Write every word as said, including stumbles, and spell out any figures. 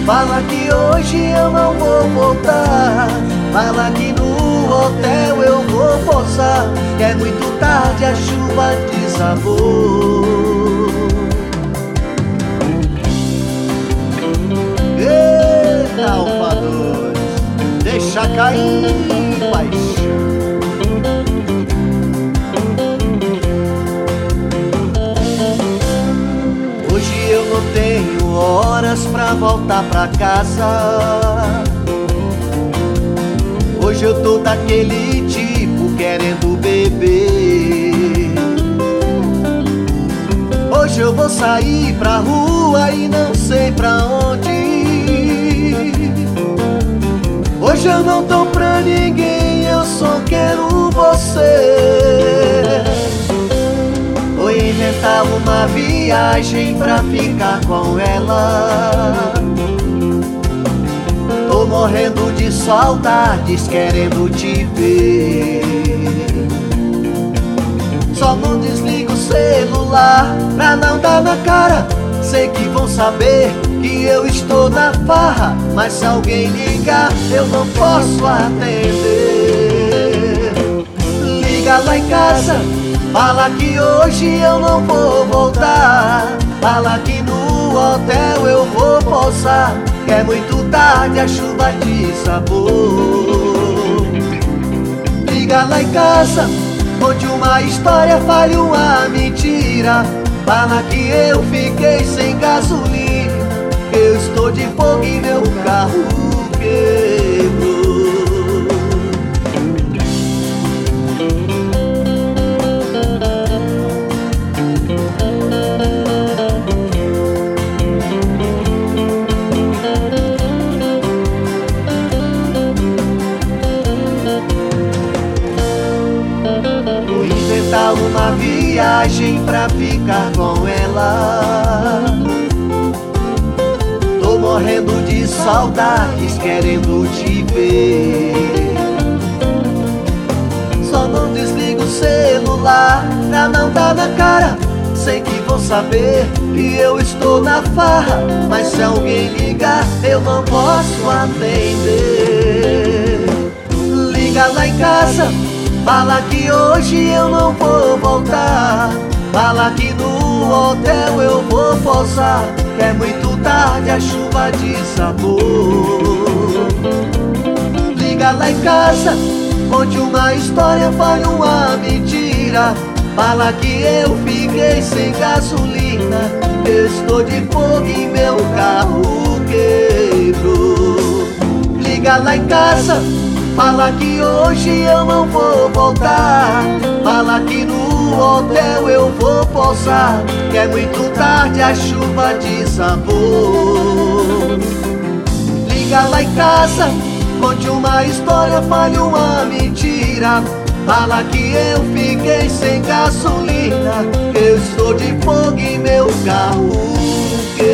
Fala que hoje eu não vou voltar. Fala que no hotel eu vou pousar, que é muito tarde, a chuva desabou. Eita, Alfa dois, deixa cair, paixão. Hoje eu não tenho horas pra voltar pra casa. Hoje eu tô daquele tipo querendo beber. Hoje eu vou sair pra rua e não sei pra onde ir. Hoje eu não tô pra ninguém, eu só quero você. Vou inventar uma viagem pra ficar com ela. Tô morrendo de saudades, querendo te ver. Só não desligo o celular pra não dar na cara. Sei que vão saber que eu estou na farra, mas se alguém ligar eu não posso atender. Liga lá em casa, fala que hoje eu não vou voltar. Fala que no hotel eu vou pousar, que é muito tarde, a chuva desabou. Liga lá em casa, conte uma história, fale uma mentira. Fala que eu fiquei sem gasolina, eu estou de fogo e meu carro quebrou. Vou inventar uma viagem pra ficar com ela. Tô morrendo de saudades, querendo te ver. Só não desligo o celular pra não dar na cara. Sei que vão saber que eu estou na farra, mas se alguém ligar eu não posso atender. Liga lá em casa, fala que hoje eu não vou voltar. Fala que no hotel eu vou pousar, que é muito tarde, a chuva desabou. Liga lá em casa, conte uma história, fale uma mentira. Fala que eu fiquei sem gasolina, eu estou de fogo e meu carro quebrou. Liga lá em casa, fala que hoje eu não vou voltar. Fala que no hotel eu vou pousar, que é muito tarde, a chuva desabou. Liga lá em casa, conte uma história, fale uma mentira. Fala que eu fiquei sem gasolina, eu estou de fogo e meu carro quebrou.